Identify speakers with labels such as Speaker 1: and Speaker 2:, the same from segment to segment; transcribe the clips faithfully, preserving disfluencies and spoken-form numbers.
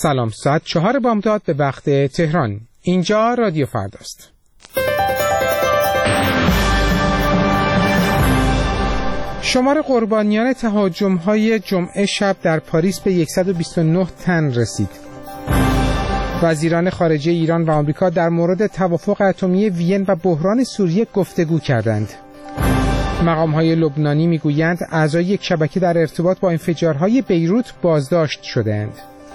Speaker 1: سلام، ساعت چهار بامداد به وقت تهران. اینجا رادیو فرداست. شمار قربانیان تهاجم‌های جمعه شب در پاریس به صد و بیست و نه تن رسید. وزیران خارجه ایران و آمریکا در مورد توافق اتمی وین و بحران سوریه گفتگو کردند. مقام‌های لبنانی می‌گویند اعضای یک شبکه در ارتباط با انفجارهای بیروت بازداشت شدند.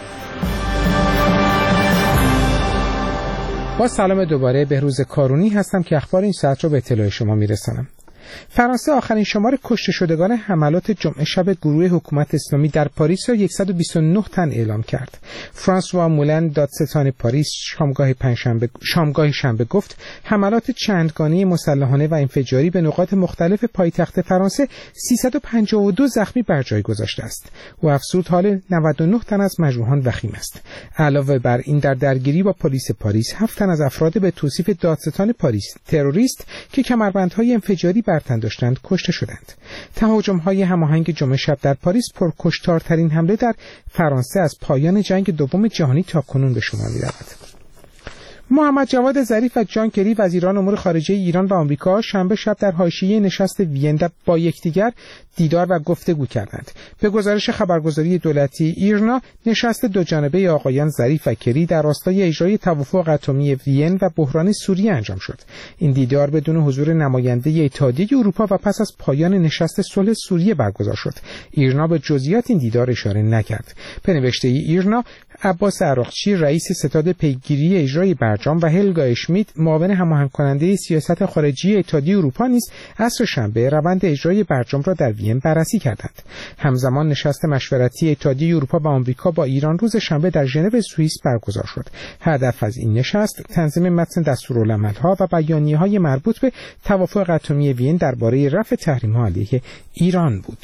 Speaker 1: با سلام دوباره، بهروز کارونی هستم که اخبار این ساعت رو به اطلاع شما میرسانم. فرانسه آخرین شمار کشته شدگان حملات جمعه شب گروه حکومت اسلامی در پاریس را صد و بیست و نه تن اعلام کرد. فرانسوا مولن، دادستان پاریس، شامگاه پنجشنبه شامگاه شنبه گفت حملات چندگانه مسلحانه و انفجاری به نقاط مختلف پایتخت فرانسه سیصد و پنجاه و دو زخمی بر جای گذاشته است. او افزود حال نود و نه تن از مجروحان وخیم است. علاوه بر این، در درگیری با پلیس پاریس هفت تن از افراد به توصیف دادستان پاریس تروریست که کمربندهای انفجاری بر تن داشتند کشته شدند. تهاجم‌های هماهنگ جمعه شب در پاریس پرکشتارترین حمله در فرانسه از پایان جنگ دوم جهانی تا کنون به شمار می‌رود. محمد جواد ظریف و جان کری، وزیران امور خارجه ایران و آمریکا، شنبه شب در حاشیه نشست وین با یکدیگر دیدار و گفتگو کردند. به گزارش خبرگزاری دولتی ایرنا، نشست دوجانبه آقایان ظریف و کری در راستای اجرای توافق اتمی وین و بحران سوریه انجام شد. این دیدار بدون حضور نماینده اتحادیه اروپا و پس از پایان نشست صلح سوریه برگزار شد. ایرنا به جزئیات این دیدار اشاره نکرد. به نوشته ایرنا، عباس عراقچی، رئیس ستاد پیگیری اجرای برجام، و هلگا اشمیت، معاون هماهنگ کننده سیاست خارجی اتحادیه اروپا نیز عصر شنبه روند اجرای برجام را در وین بررسی کردند. همزمان نشست مشورتی اتحادیه اروپا و آمریکا با ایران روز شنبه در ژنو سوئیس برگزار شد. هدف از این نشست تنظیم متن دستورالعمل‌ها و بیانیه‌های مربوط به توافق اتمی وین درباره رفع تحریم‌ها علیه ایران بود.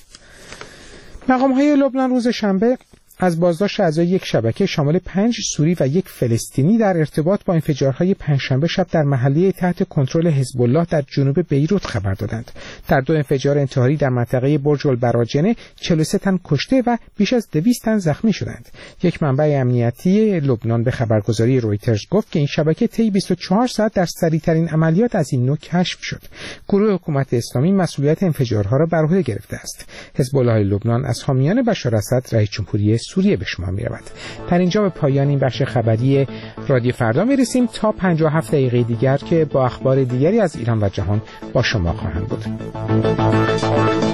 Speaker 1: مقام‌های لبنان روز شنبه از بازداشت اعضای یک شبکه شامل پنج سوری و یک فلسطینی در ارتباط با انفجارهای پنجشنبه شب در محله تحت کنترل حزب الله در جنوب بیروت خبر دادند. در دو انفجار انتحاری در منطقه برج البراجنه چهل و سه تن کشته و بیش از دویست تن زخمی شدند. یک منبع امنیتی لبنان به خبرگزاری رویترز گفت که این شبکه طی بیست و چهار ساعت در سریعترین عملیات از این نوع کشف شد. گروه حکومت اسلامی مسئولیت انفجارها را بر عهده گرفته است. حزب الله لبنان از حامیان بشار اسد رئیس جمهوری سوریه به شما می رود. در اینجا به پایان این بخش خبری رادیو فردا می رسیم تا پنجاه و هفت دقیقه دیگر که با اخبار دیگری از ایران و جهان با شما خواهم بود.